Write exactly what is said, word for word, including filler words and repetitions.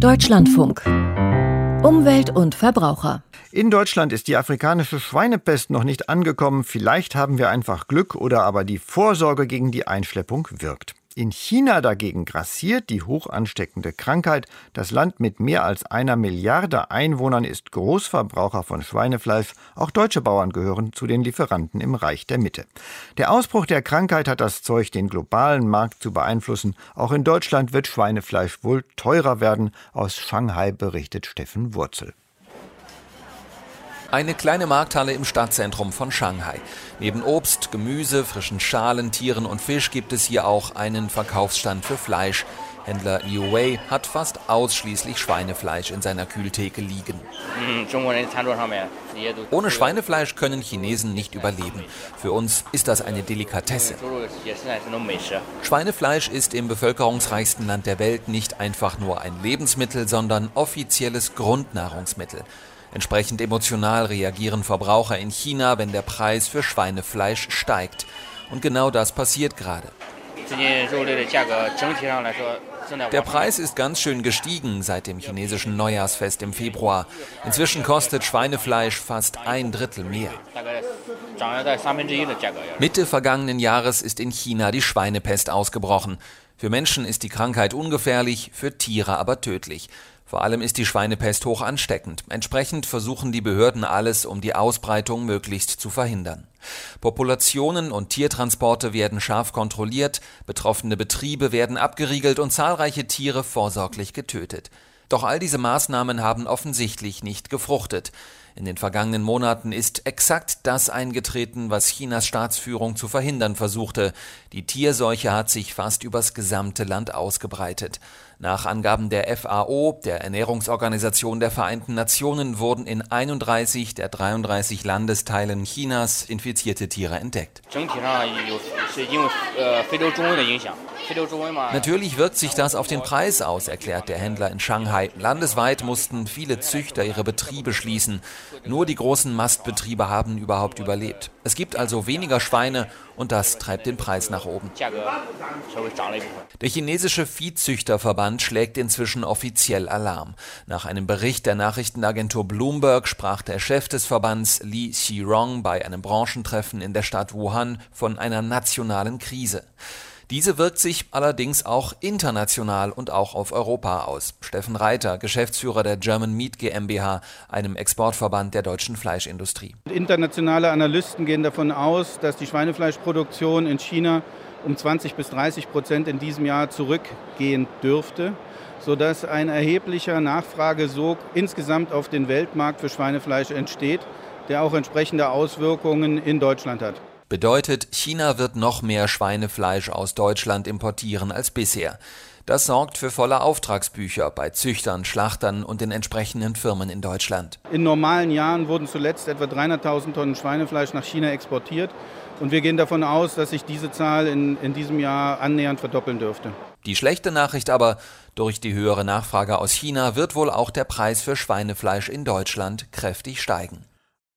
Deutschlandfunk. Umwelt und Verbraucher. In Deutschland ist die afrikanische Schweinepest noch nicht angekommen. Vielleicht haben wir einfach Glück oder aber die Vorsorge gegen die Einschleppung wirkt. In China dagegen grassiert die hoch ansteckende Krankheit. Das Land mit mehr als einer Milliarde Einwohnern ist Großverbraucher von Schweinefleisch. Auch deutsche Bauern gehören zu den Lieferanten im Reich der Mitte. Der Ausbruch der Krankheit hat das Zeug, den globalen Markt zu beeinflussen. Auch in Deutschland wird Schweinefleisch wohl teurer werden. Aus Shanghai berichtet Steffen Wurzel. Eine kleine Markthalle im Stadtzentrum von Shanghai. Neben Obst, Gemüse, frischen Schalen, Tieren und Fisch gibt es hier auch einen Verkaufsstand für Fleisch. Händler Liu Wei hat fast ausschließlich Schweinefleisch in seiner Kühltheke liegen. Ohne Schweinefleisch können Chinesen nicht überleben. Für uns ist das eine Delikatesse. Schweinefleisch ist im bevölkerungsreichsten Land der Welt nicht einfach nur ein Lebensmittel, sondern offizielles Grundnahrungsmittel. Entsprechend emotional reagieren Verbraucher in China, wenn der Preis für Schweinefleisch steigt. Und genau das passiert gerade. Der Preis ist ganz schön gestiegen seit dem chinesischen Neujahrsfest im Februar. Inzwischen kostet Schweinefleisch fast ein Drittel mehr. Mitte vergangenen Jahres ist in China die Schweinepest ausgebrochen. Für Menschen ist die Krankheit ungefährlich, für Tiere aber tödlich. Vor allem ist die Schweinepest hoch ansteckend. Entsprechend versuchen die Behörden alles, um die Ausbreitung möglichst zu verhindern. Populationen und Tiertransporte werden scharf kontrolliert, betroffene Betriebe werden abgeriegelt und zahlreiche Tiere vorsorglich getötet. Doch all diese Maßnahmen haben offensichtlich nicht gefruchtet. In den vergangenen Monaten ist exakt das eingetreten, was Chinas Staatsführung zu verhindern versuchte. Die Tierseuche hat sich fast übers gesamte Land ausgebreitet. Nach Angaben der F A O, der Ernährungsorganisation der Vereinten Nationen, wurden in einunddreißig der dreiunddreißig Landesteilen Chinas infizierte Tiere entdeckt. Natürlich wirkt sich das auf den Preis aus, erklärt der Händler in Shanghai. Landesweit mussten viele Züchter ihre Betriebe schließen. Nur die großen Mastbetriebe haben überhaupt überlebt. Es gibt also weniger Schweine und das treibt den Preis nach oben. Der chinesische Viehzüchterverband schlägt inzwischen offiziell Alarm. Nach einem Bericht der Nachrichtenagentur Bloomberg sprach der Chef des Verbands Li Xirong bei einem Branchentreffen in der Stadt Wuhan von einer nationalen Krise. Diese wirkt sich allerdings auch international und auch auf Europa aus. Steffen Reiter, Geschäftsführer der German Meat GmbH, einem Exportverband der deutschen Fleischindustrie. Internationale Analysten gehen davon aus, dass die Schweinefleischproduktion in China um zwanzig bis dreißig Prozent in diesem Jahr zurückgehen dürfte, sodass ein erheblicher Nachfragesog insgesamt auf den Weltmarkt für Schweinefleisch entsteht, der auch entsprechende Auswirkungen in Deutschland hat. Bedeutet, China wird noch mehr Schweinefleisch aus Deutschland importieren als bisher. Das sorgt für volle Auftragsbücher bei Züchtern, Schlachtern und den entsprechenden Firmen in Deutschland. In normalen Jahren wurden zuletzt etwa dreihunderttausend Tonnen Schweinefleisch nach China exportiert. Und wir gehen davon aus, dass sich diese Zahl in, in diesem Jahr annähernd verdoppeln dürfte. Die schlechte Nachricht aber, durch die höhere Nachfrage aus China wird wohl auch der Preis für Schweinefleisch in Deutschland kräftig steigen.